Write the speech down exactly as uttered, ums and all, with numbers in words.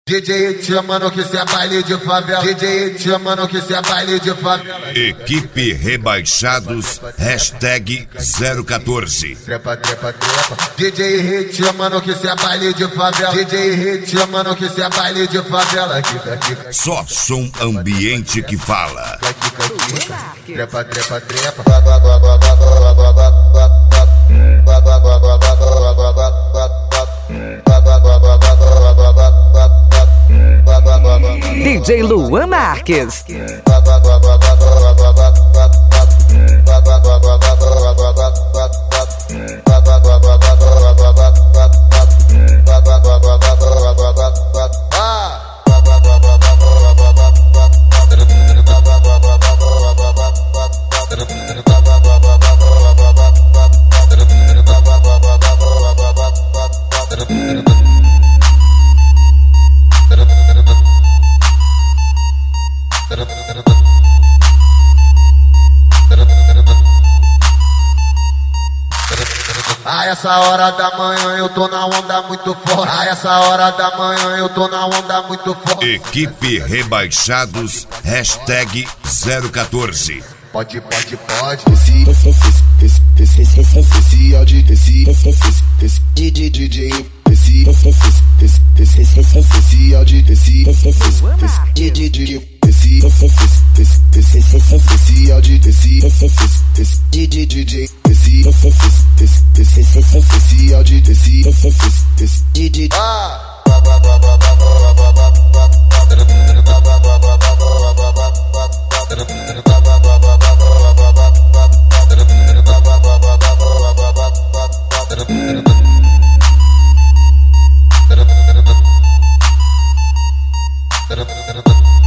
D J te chamando que cê é baile de favela. D J te chamando que cê é baile de favela. Equipe Rebaixados, hashtag zero quatorze. Trepa, trepa, trepa. D J te chamando que cê é baile de favela. D J te chamando que cê é baile de favela. Kika, kika. Só som ambiente que fala. Kika, kika. Trepa, trepa, trepa. D J Luan Marques. A essa hora da manhã eu tô na onda muito forte. A essa hora da manhã eu tô na onda muito forte. Equipe Rebaixados, hashtag zero quatorze. Pode, pode, pode. Esse, esse, esse, esse, esse, esse áudio, esse, esse, esse, D J, D J, esse, esse, esse, esse, esse, esse áudio, esse, esse, esse, D J, D J, esse, esse, esse, esse, esse áudio, esse, esse, esse, D J, D J, esse, esse, esse, esse, esse áudio, esse, esse, esse, D J. Ah! Da da da da da